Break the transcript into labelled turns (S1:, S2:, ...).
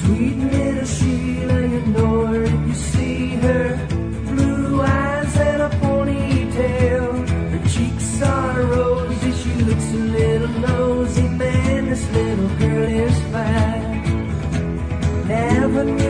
S1: Sweet little Sheila, you know her if you see her. Blue eyes and a ponytail. Her cheeks are rosy, she looks a little nosy. Man, this little girl is fine. Never knew